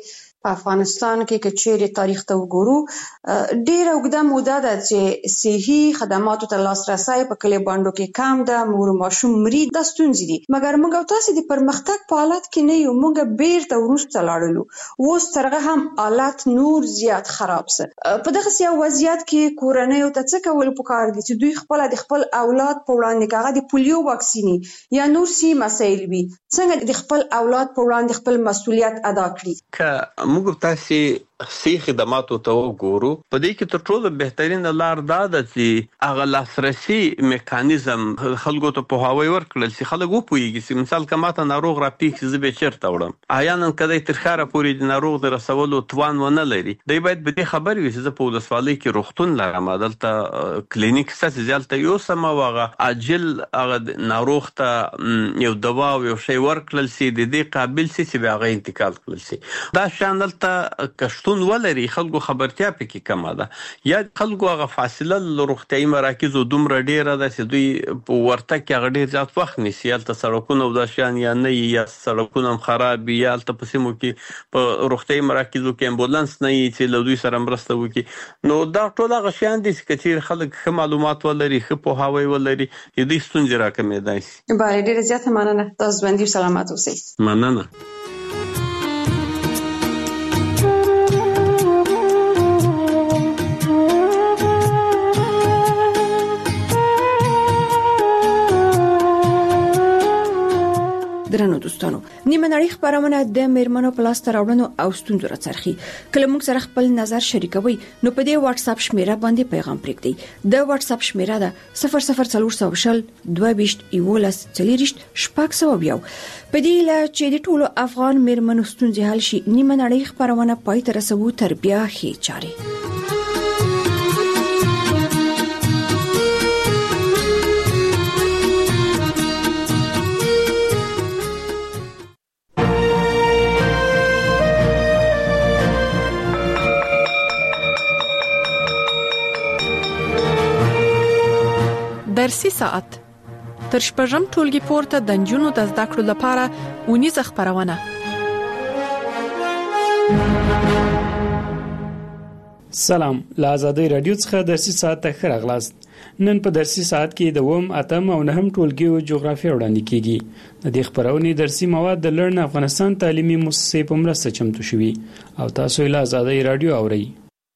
په افغانستان کې کچېری تاریخ ته وګورو ډېر اوږده موده ده چې صحي خدماتو ته لاسرسي په کلی باندې کې کم ده، مور ماشوم مري د ستونزې دي. مګر موږ او تاسو د پرمختګ په حالت کې نه یو، موږ بیرته ورسته لاړلو. اوس ترغه هم حالت نور زیات خراب سه. په دغه سیاسي وضعیت کې کورنۍ ته څه کول پکار دي چې دوی خپل د خپل اولاد په وړاندې کاغه د پولیو واکسینی یا نور سی مسایل وي، څنګه د خپل اولاد په وړاندې خپل مسؤلیت ادا کړي. که موږ تاسو صحي خدماتو ته وګورو، په دې کې تر ټولو بهترین لار دا ده چې هغه لاسرسي میکانیزم خلکو ته په هواوی ورکړل چې خلک وپوهیږي چې مثال کماته ناروغ را پیښ زه به چیرته وړم. احیانا کله تر خاره پورې د ناروغ د رسولو توان ونه لري، دوی باید به دې خبر وي چې په ولسوالۍ کې روغتون لرم، دلته کلینیک ستاسو ځالته یو سم واغه عاجل هغه ناروغ ته یو دوا او یو شی ورکړل سي د دې قابل سي چې هغه انتقال کړل سي. دا شان دلته کشتون ولري خلکو خبرتیا پکې کمه ده، یا خلکو هغه فاصله روغتیايي مراکز دومره ډیره ده چې دوی په ورته کې هغه ډیر زیات وخت نیسي، هلته سړکونه او دا شان یا نه یا سړکونه خراب یا هلته په سیمو کې په روغتیايي مراکزو کې امبولانس نه وي چې له دوی سره مرسته وکړي. نو دا ټول هغه شیان دي چې کچیر خلک ښه معلومات ولري، ښه پوهاوی ولري، دې ستونزې راکمېدای شي. بله ډیره زیاته مننه، تاسو باندې سلامات اوسئ. مننه. درنو دوستانو، نیمه نړۍ خبرونه د میرمنو په لاس راوړنو او ستونزو راڅرخي. کله موږ سره خپل نظر شریکوي نو په دې واتس اپ شمیره باندې پیغام پرېږدئ. د واتس اپ شمیره ده صفر صفر څلور سوه شل دوه ویشت یولس څلېرویشت شپږ سوه یو. په دې لا چې د ټولو افغان میرمنو ستونزې حل شي، نیمه نړۍ خبرونه پای ته رسوو تر بیا ښې چارې. درسي ساعت تر شپږم ټولګي پورته د نجونو د زده کړو لپاره اونیزه خبرونه. سلام، له آزادۍ رادیو څخه درسي ساعت ته ښه راغلاست. نن په درسي ساعت کې د اووم، اتم او نهم ټولګیو جغرافیه وړاندې کیږي. د دې خبرونې درسي مواد د لړن افغانستان تعلیمي مؤسسې په مرسته چمتو شوي او تاسو له آزادۍ رادیو اورئ.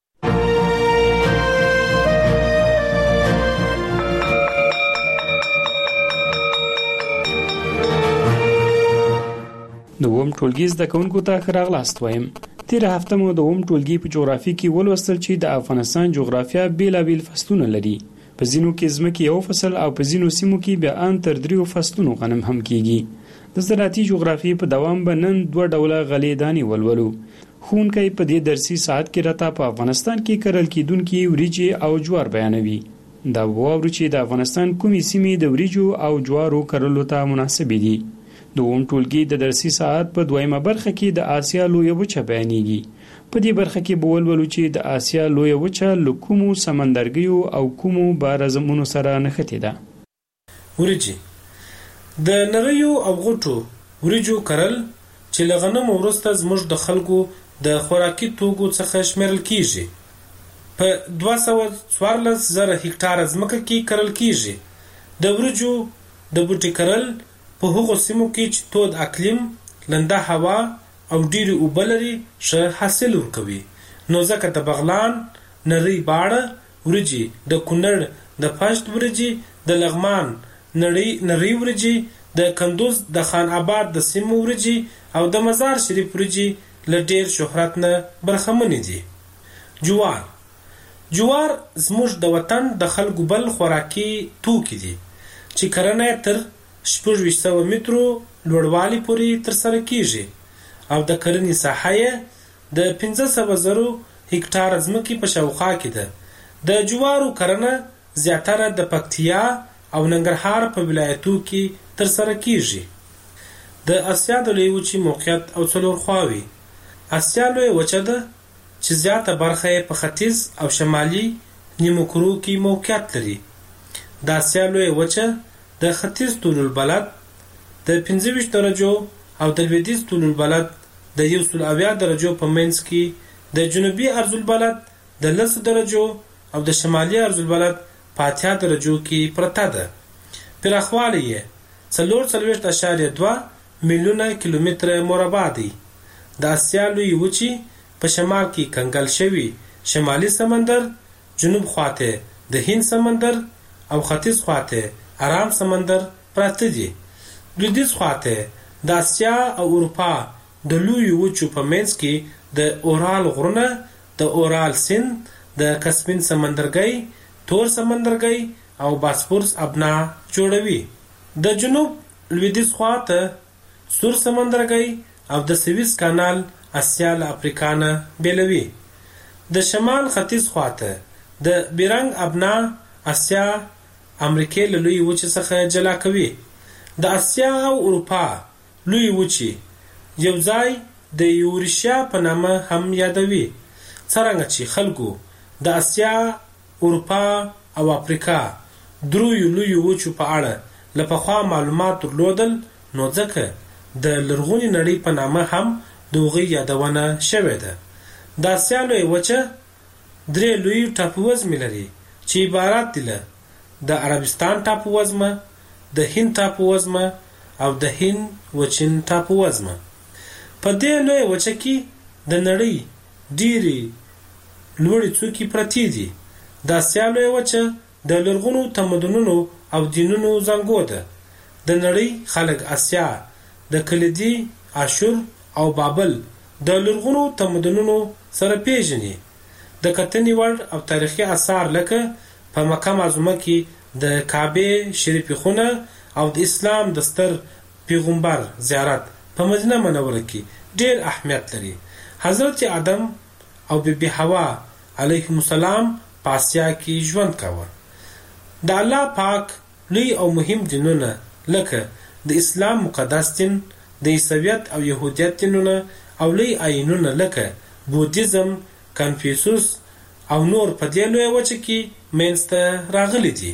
د اووم ټولګي زده کوونکو ته ښه راغلاست وایم. تیره هفته مو د اووم ټولګي په جغرافي کې ولوستل چې د افغانستان جغرافیه بیلابیل فصلونه لري. په ځینو کې ځمکې یو فصل او په ځینو سیمو کې بیا ان تر دریو فصلونو غنم هم کیږي. د زراعتي جغرافي په دوام به نن دوه ډوله غلې دانې ولولو. ښوونکی په دې درسي ساعت کې راته په افغانستان کې کرل کېدونکي وریجې او جوار بیانوي. دا واورو چې د افغانستان کومې سیمې د وریجو او جوارو کرلو ته مناسبې دي. د اووم ټولګي د درسي ساعت په دویمه برخه کې د آسیا لویه وچه بیانېږي. په دې برخه کې به ولولو چې د آسیا لویه وچه له کومو سمندرګیو او کومو بارزمونو سره نښتې ده. وریجې د نریو او غټو وریجو کرل چې له غنمو وروسته زموږ د خلکو د خوراکي توکو څخه شمیرل کیږي. په دوه سوه څوارلس زره هکټاره ځمکه کې کرل کیږي. د وریجو د بوټي کرل په هغو سیمو کې چې تود اقلیم، لنده هوا او ډیرې اوبه لري ښه حاصل ورکوي. نو ځکه د بغلان، نری باړه وریجې، د کونړ د پشت وریجې، د لغمان نری نری وریجې، د کندوز د خان آباد د سیمو وریجې او د مزار شریف وریجې له ډیر شهرت نه برخمنې دي. جوار جوار زموږ د وطن د خلکو بل خوراکي توکي دي چې کرنه تر شپږ ویشت سوه مترو لوړوالي پورې ترسره کیږي او د کرنې ساحه یې د پنځه سوه زرو هکټاره ځمکې په شاوخوا کې ده. د جوارو کرنه زیاتره د پکتیا او ننګرهار په ولایتو کې ترسره کیږي. د اسیا د لویې وچې موقعیت او څلور خواوې. اسیا لویه وچه ده چې زیاته برخه یې په ختیځ او شمالي نیمو کرو کې موقعیت لري. د اسیا لویه وچه د ختیځ طول البلد د پنځه ویشت درجو او د لویدیځ طول البلد د یو سل اویا درجو په منځ کې د جنوبي ارض البلد د لسو درجو او د شمالي ارض البلد په اتیا درجو کې پرته ده. پراخوالی یې څلور څلوېښت اعشاریه دوه میلیونه کیلومتره مربع دی. د اسیا لوی وچی په شمال کې کنګل شوی شمالي سمندر، جنوب خواته د هند سمندر او ختیځ خواته آرام سمندر پراته دي. لویدیځ خواته د اسیا او اروپا د لوی وچو په منځ کې د اورال غرونه، د اورال سیند، د کسپین سمندرګي، تور سمندرګي او باسفورس ابنا جوړوي. د جنوب لویدیځ خواته سور سمندرګي او د سویس کانال اسیا له افریقا نه بیلوي. د شمال ختیځ خواته د بیرنګ ابنا اسیا امریکا له لوی وچې څخه جلا کوي. د اسیا او اروپا لوی وچې یو ځای د یورشیا په نامه هم یادوي. څرنګه چې خلکو د اسیا، اروپا او افریقا دریو لوی وچو په اړه له پخوا معلومات درلودل، نو ځکه د لرغونې نړۍ په نامه هم د هغوی یادونه شوې ده. د اسیا لوی وچه درې لوی ټاپووزمې لري چې عبارت دي له د عربستان ټاپووزمه، د هند ټاپووزمه او د هند وچین ټاپووزمه. په دې لوی وچه کې د نړۍ ډېرې لوړې څوکې پرتې دي. د اسیا لوی وچه د لرغونو تمدنونو او دینونو زانګو ده. د نړۍ خلک اسیا د کلیدي، اشور او بابل د لرغونو تمدنونو سره پیژني. د کتنې وړ او تاریخي آثار لکه په مکه معظمه کې د کعبه شریفه خونه او د اسلام د ستر پیغمبر زیارت په مدینه منوره کې ډېر اهمیت لري. حضرت آدم او بیبي حوا علیهم السلام په اسیا کې ژوند کاوه. د الله پاک لوی او مهم دینونه لکه د اسلام مقدس دین، د عیسویت او یهودیت دینونه او لوی آیینونه لکه بودیزم، کنفیوسوس او نور په دې لوی وچه کې منځته راغلي دي.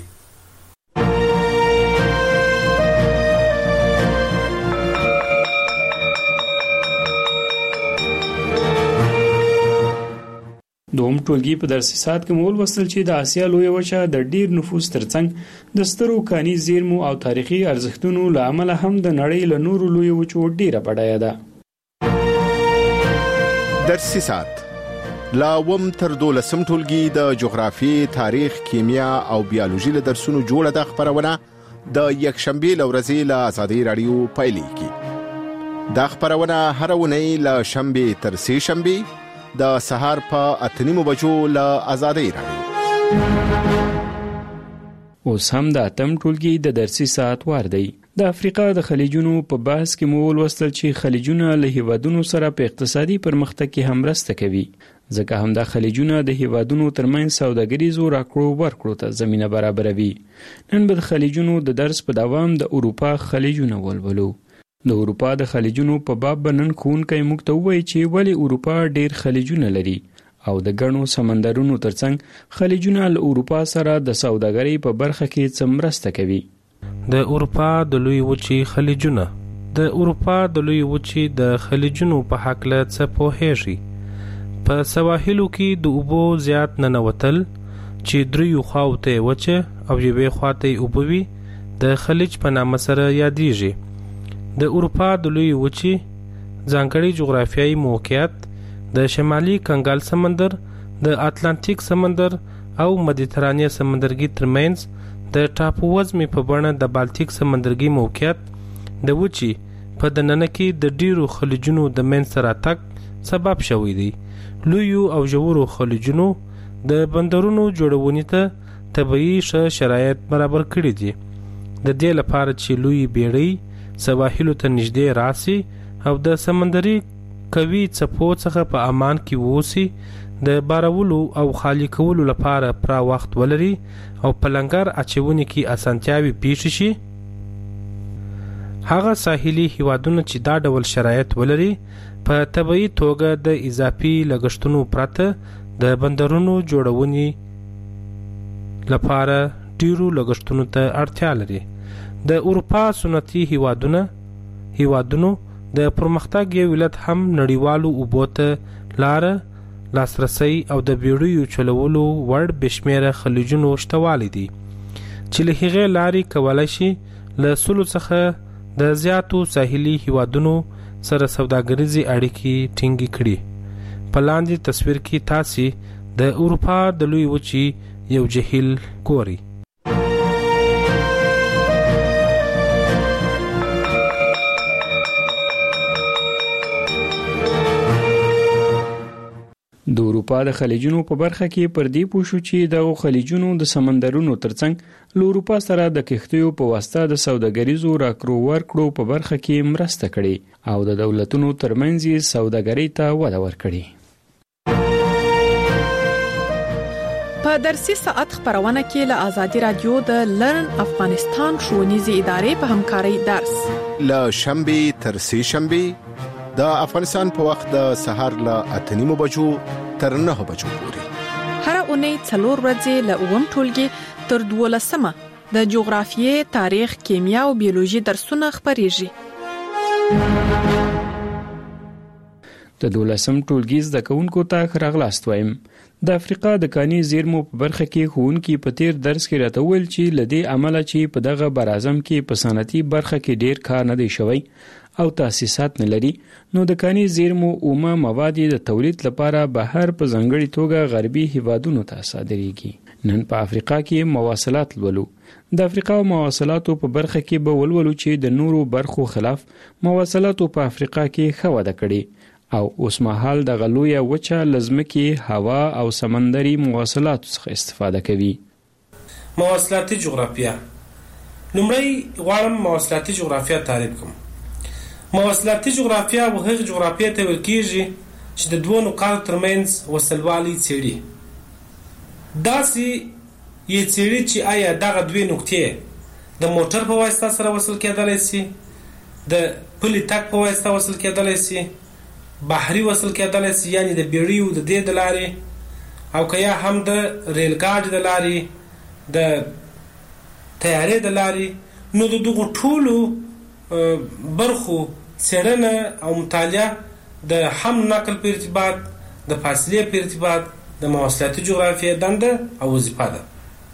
دوم ټولګي په درسي ساعت کې مول وصل چې د اسیا لوی وچه د ډیر نفوس ترڅنګ د سترو کاني زیرمو او تاریخي ارزښتونو له امله هم د نړۍ له نورو لوی وچو ډیره بډایه ده. درسي ساعت لا وم تر دولسم ټولګي د جغرافي، تاریخ، کیمیا او بیولوژي له درسونو جوړه د خبرونه د یکشنبه لورځي له آزادي رادیو پایلیږي. دا خبرونه هر ونی له شنبه تر سه شنبه د سهار په اتنیمو بجو له آزادي رادیو. اوس هم د اتم ټولګي د درسي ساعت وار دی. د افریقا د خلیجونو په بحث کې مول وستل چې خلیجونه له هیوادونو سره په اقتصادي پرمختګ کې هم مرسته کوي، ځکه هم د خلیجونه د هیوادونو ترمنځ سوداګریزو راکړو ورکړو ته زمينه برابروي. نن به د خلیجونو د درس په دوام د اروپا خلیجونه ولولو. د اروپا د خلیجونو په باب بنن ښوونکی موږ ته ووایي چې ولې اروپا ډیر خلیجونه لري او د ګڼو سمندرونو ترڅنګ خلیجونه له اروپا سره د سوداګرۍ په برخه کې څه مرسته کوي. د اروپا د لوی وچې خلیجونه د اروپا د لوی وچې د خلیجونو په هکله څه پوهیږي. په سواحلو کې د اوبو زیات ننوتل چې دریو خواوته وچه او یوې خواته اوبه وي د خلیج په نامه سره یادېږي. د اروپا د لوی وچې ځانګړی جغرافیایي موقعیت د شمالي کنګال سمندر، د اتلانتیک سمندر او مدیترانیا سمندرګي ترمنځ د ټاپووزمې په بڼه د بالتیک سمندرګي موقعیت د وچې په دننه کې د ډیرو خلیجونو د منځته راتګ سبب شوی دی. لویو او ژورو خلیجونو د بندرونو جوړونې ته طبیعي ښه شرایط برابر کړي دي، د دې لپاره چې لوی بیړۍ سواحلو ته نږدې راسي او د سمندري کوي څپو څخه په امان کې ووسی، د بارولو او خالی کولو لپاره پرا وخت ولري او په لنګر اچونې کې اسانتیاوي پیښ شي. هغه ساحلي هیوادونه چې دا ډول شرایط ولري په طبیعي توګه د اضافي لګښتونو پرته د بندرونو جوړونې لپاره ډیرو لګښتونو ته اړتیا لري. د اروپا سنتي هیوادونه هیوادونو د پرمختګ یو علت هم نړیوالو اوبو ته لاره لاسرسی او د بیړیو چلولو وړ بشمیره خلیجونو شتوالی دي چې له هغې لارې کولی شي له سلو څخه د زیاتو ساحلي هیوادونو سره سوداګریزې اړیکې ټینګې کړي. په لاندې تصویر کې تاسې د اروپا د لوی وچې یو جهیل ګورئ. د اروپا د خلیجونو په برخه کې پر دې پوه شو چې دغه خلیجونو د سمندرونو ترڅنګ له اروپا سره د کښتیو په واسطه د سوداګریزو راکړو ورکړو په برخه کې مرسته کړې او د دولتونو ترمنځ یې سوداګرۍ ته وده ورکړې. په درسي ساعت خبرونه کې له آزادي رادیو د لرن افغانستان ښوونیزې ادارې په همکارۍ درس له شنبې تر سې شنبې د افغانستان په وخت د سهار له اته نیمو بجو تر نهه بجو پورې هر اونۍ څلور ورځې له اووم ټولګي تر دولسمه د جغرافیې، تاریخ، کیمیا او بیولوژي درسونه خپریږي. د دولسم ټولګي زده کوونکو ته ښه راغلاست وایم. د افریقا د کاني زیرمو په برخه کې ښوونکي په تیر درس کې راته وویل چې له دې امله چې په دغه براعظم کې په صنعتي برخه کې ډیر کار نه دی شوی او تاسیسات نه لري، نو د کاني زیرمو اومه مواد د تولید لپاره بهر په ځانګړي توګه غربي هیوادونو ته صادریږي. نن په افریقا کې مواصلات لولو. د افریقا مواصلاتو په برخه کې به ولولو چې د نورو برخو خلاف مواصلاتو په افریقا کې ښه وده کړې او اوس مهال د غلویه وچه لزمکی هوا او سمندري مواصلات څخه استفاده کوي. مواصلاتي جغرافیه. لومړی غواړم مواصلاتي جغرافیه تعریف کوم. مواصلاتي جغرافیه هغه جغرافیه ته ویل کېږي چې د دوه نقاطو ترمنځ وصلوالي څېړي. داسې یې څېړي چې آیا دغه دوې نقطې د موټر په واسطه سره وصل کېدلی سي، د پلي تګ په واسطه وصل کېدلی سي، بحري وصل کېدلی سي، یعنی د بیړیو د دې د لارې، او که یا هم د ریل ګاډي د لارې، د طیارې د لارې. نو د دغو ټولو برخو څېړنه او مطالعه د حمل نقل په ارتباط، د فاصلې په ارتباط د مواصلاتي جغرافیه دنده او وظیفه ده.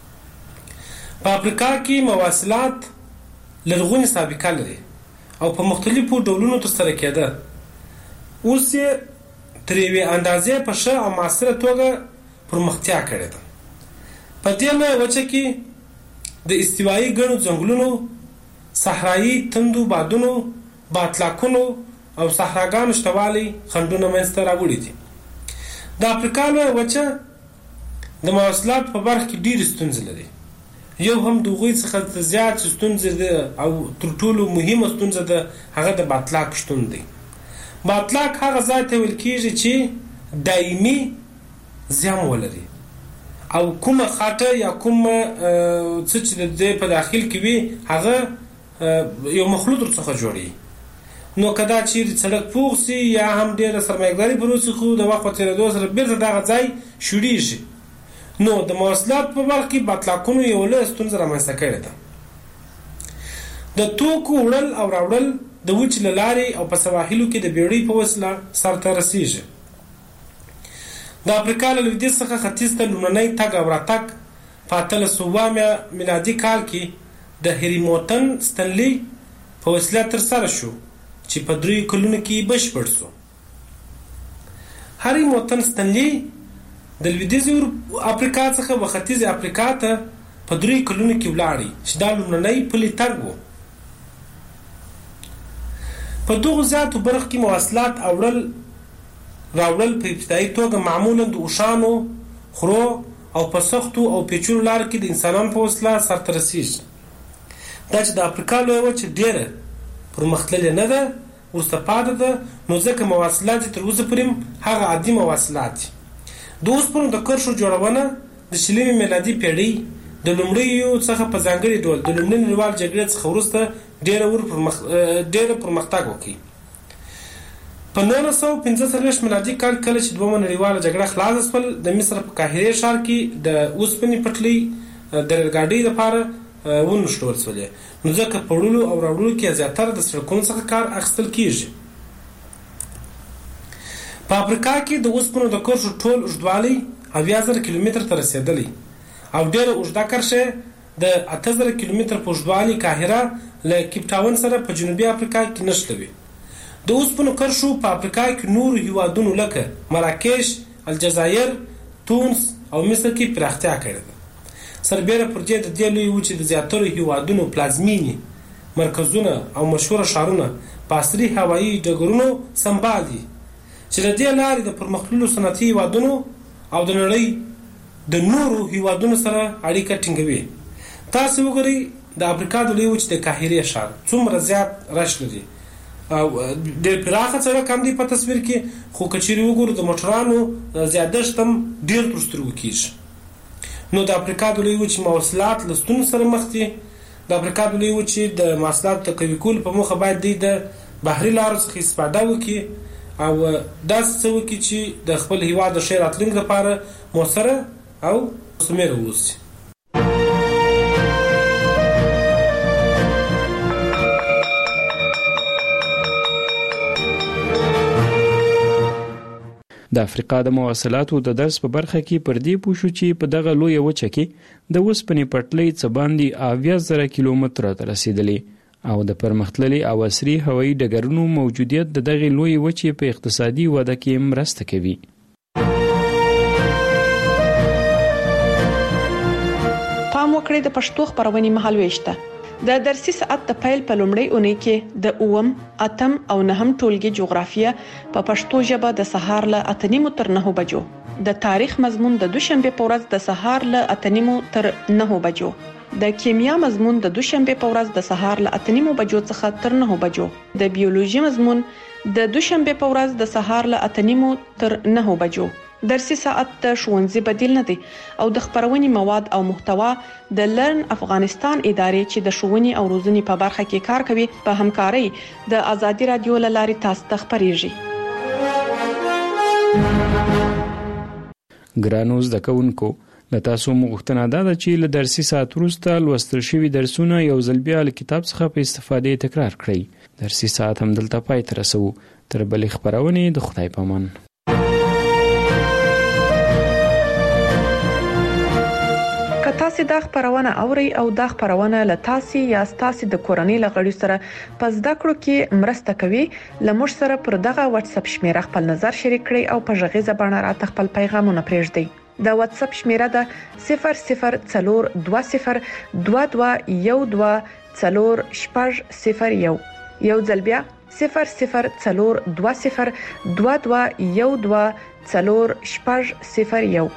په افریقا کې مواصلات لرغونې سابقه لري او په مختلفو ډولونو ترسره کېده. اوس یې تر یوې اندازې په ښه او معاصره توګه پرمختیا کړې ده. په دې لویه وچه کې د استوایي ګڼو ځنګلونو، صحرایي تندو بادونو، باطلاقونو او صحراګانو شتوالی خنډونه منځته راوړي دي. د افریقا لویه وچه د مواصلات په برخه کې ډېرې ستونزې لري. یو هم د هغوی څخه زیات ستونزې ده او تر ټولو مهمه ستونزه ده هغه د باطلاق شتون دی. باطلاق هغه ځای ته ویل کېږي چې دایمي زیان ولري او کومه خاطه یا کومه څه چې د دې په داخل کې وي هغه یو مخلوط ورڅخه جوړي. نو که دا چیرې سړک پوخ سي یا هم ډېره سرمایه‌ګذاري پر وسي، خو د وخت په تېرېدو سره بېرته دغه ځای شوړېږي. نو د مواصلات په برخه کې باطلاقونو یو لویه ستونزه رامنځته کړې ده. د توکو وړل او راوړل د وچې له لارې او په سواحلو کې د بیړۍ په وسیله سرته رسېږي. د افریقا له لویدیځ څخه ختیځ ته لومړنی تګ او راتګ په اتلس سوه اویا میلادي کال کې د هریموتن ستنلي په وسیله ترسره شو چې په دریو کلونو کې بشپړ شو. هریموتن ستنلي د لویدیځې افریقا څخه و ختیځې افریقا ته په دریو کلونو کې ولاړی چې دا لومړنی پلي تګ و. په دغو زیاتو برخو کې مواصلات اوړل راوړل په ابتدایي توګه معمولا د اوښانو، خرو او په سختو او پیچلو لارو کې د انسانانو په وسیله سرته رسېږي. دا چې د افریقا لویه وچه ډېره پرمختللې نه ده، وروسته پاتې ده، نو ځکه مواصلات یې تر اوسه پورې هغه عادي مواصلات دي. د اوسپنو د کرښو جوړونه د شلمې میلادي پېړۍ د لومړیو څخه په ځانګړي ډول د لومړۍ نړیوال جګړې څخه وروسته ډېره پرمختګ وکړي. په نولس سوه پنځه څلوېښت میلادي کال کله چې دویمه نړیواله جګړه خلاصه شول، د مصر په قاهرې ښار کې د اوسپنې پټلۍ د ریل ګاډۍ لپاره ونښلول شولې. نو ځکه په وړلو او راوړلو کې زیاتره د سړکونو څخه کار اخیستل کېږي. په افریقا کې د اوسپنو د کرښو ټول اوږدوالی اویا زره کیلومتر ته رسیدلی او ډېره اوږده کرښه د اته زره کیلومتر په اوږدوالي قاهره له کیپ ټاون سره په جنوبي افریقا کې نښلوي. د اوسپنو کرښو په افریقا کې نورو هیوادونو لکه مراکش، الجزایر، تونس او مصر کې پراختیا کړې ده. سربیره پر دې د دې لوی وچې د زیاترو هیوادونو پلازمینې مرکزونه او مشهوره ښارونه په عصري هوایي ډګرونو سمبال دي چې د دې لارې د پرمختللو صنعتي هیوادونو او د نړۍ د نورو هیوادونو سره اړیکه ټینګوي. تاسو وګورئ د افریقا د لوی وچې د قاهرې ښار څومره زیات رش لري او ډېر پراخه سړک هم دی په تصویر کې، خو که چیرې وګورو د موټرانو زیادښت هم ډېر تر سترګو کېږي. نو د افریقا د لوی وچې مواصلات له ستونزو سره مخ دي. د افریقا د لوی وچې د مواصلاتو د قوي کولو په موخه باید دوی د بحري لارو څخه استفاده وکړي او داسې څه وکړي چې د خپل هیواد د ښې راتلونکي لپاره مؤثره او مثمره واوسي. د افریقا د مواصلاتو د درس په برخه کې پر دې پوه شو چې په دغه لویه وچه کې د اوسپنې پټلۍ څه باندې اویا زره کیلومتره ته رسېدلې او د پرمختللي او عصري هوایي ډګرونو موجودیت د دغې لویې وچې په اقتصادي وده کې مرسته کوي. پام وکړئ د پښتو خبرونې مهالويش ته. د درسي ساعت د پیل په لومړۍ اونۍ کې د اوم، اتم او نهم ټولګي جغرافیه په پښتو ژبه د سهار له اته نیمو تر نهو بجو، د تاریخ مضمون د دوشنبه په ورځ د سهار له اته نیمو تر نهو بجو، د کیمیا مضمون د دوشنبه په ورځ د سهار له اته نیمو بجو څخه تر نهو بجو، د بیولوژي مضمون د دوشنبه په ورځ د سهار له اته نیمو تر نهو بجو. درسي ساعت د ښوونځي بدیل نه دی او د خبرونې مواد او محتوا د لرن افغانستان ادارې چې د ښوونې او روزنې په برخه کې کار کوي په همکارۍ د ازادي رادیو له لارې تاسو ته خبرېږي. ګرانو زده کوونکو، له تاسو مغوښتنه ده چې له درسي ساعت وروسته لوستل شوي درسونه یو ځل بیا له کتاب څخه په استفادې تکرار کړئ. درسي ساعت هم دلته پای ته رسوو. تر بلې خبرونې د خدای په امان. که تاسو دا خبرونه اورئ او دا خبرونه له تاسو یا تاسو د کورنۍ لغړي سره په زده کړو کې مرسته کوي، لمر سره پر دغه واتس اپ شمیره خپل نظر شریک کړئ او په ژغیزه باندې راته خپل پیغامونه پرېږدئ. د واتس اپ شمیره ده صفر صفر څلور دوه صفر دوه دوه یو دوه څلور شپږ صفر یو. یو ځل بیا صفر صفر څلور دوه صفر دوه دوه یو دوه څلور شپږ صفر یو.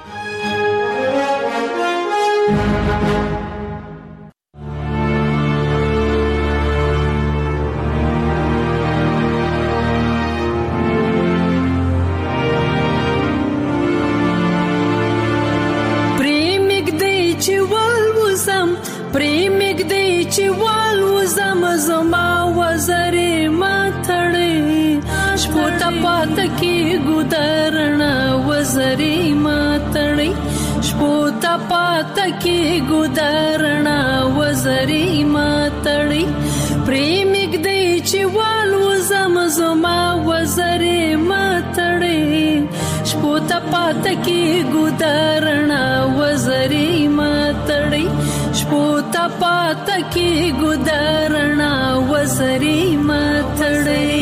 پاتکی ګودرنا وزری ماتړی شپوتا پاتکی ګودرنا وزری ماتړی پریمګ دی چې والو زم زما وزری ماتړی شپوتا پاتکی ګودرنا وزری ماتړی شپوتا پاتکی ګودرنا وزری ماتړی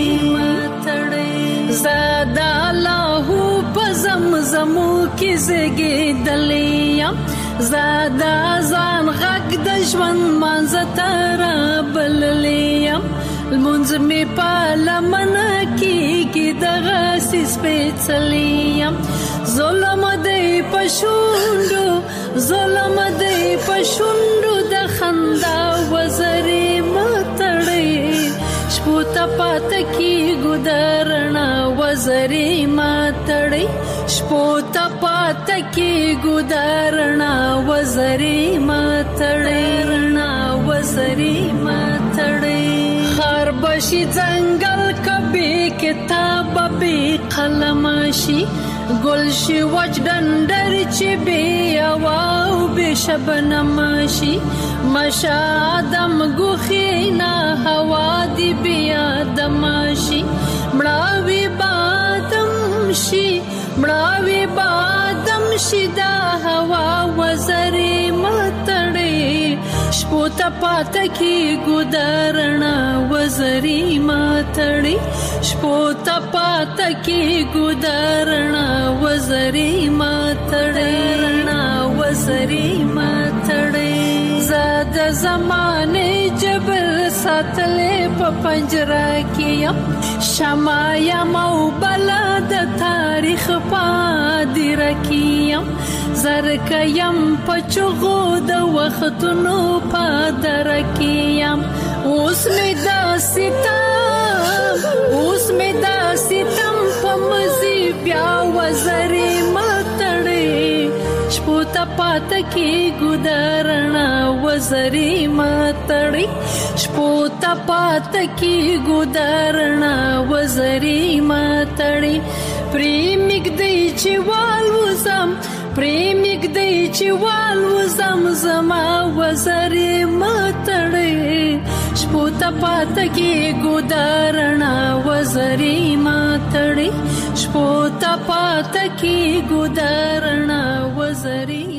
زادا الله پزمزمو کې زګې دلیم زادا ځان غږ د ژوند منځتر بللیم المنځ می پالمن کې کې دغه سپېڅلیم ظلم دی پښوندو ظلم دی پښوندو د خندا وزري ماتړې شپوتا پاتکی ګودرنا وزری ماتړی شپوتا پاتکی ګودرنا وزری ماتړی رنا وزری ماتړی خربشي ځنګل کبي کتاب به قلمشي گلشی وج دندر چی بی اواو بی شبنمشی مشادم گوخینا هوا دی بی آدمشی مراوی بادم شي مړاوي بادم شي دا هوا وزري ماتړي شپو ته پات کی ګدارنا وزري ماتړي شپو ته پات کی ګدارنا وزري ماتړي وزري ماتړي زاد زمانه جبر ساتلې په پنجره کې شمایا مو بلد تاریخ پادر کیم زرکیم پچغو د وختونو پادر کیم اوس می دا ستم اوس می دا ستم پمزي بیا وزري ماتړي شپو ته پات کی ګدارنا وزري ماتړي شپو ته پات کی ګدارنا وزري ماتړي پریمګ دی چې والوزم پریمګ دی چې والوزم زما وزري ماتړي شپو ته پات کی ګدارنا وزري ماتړي شپو ته پات کی ګدارنا وزري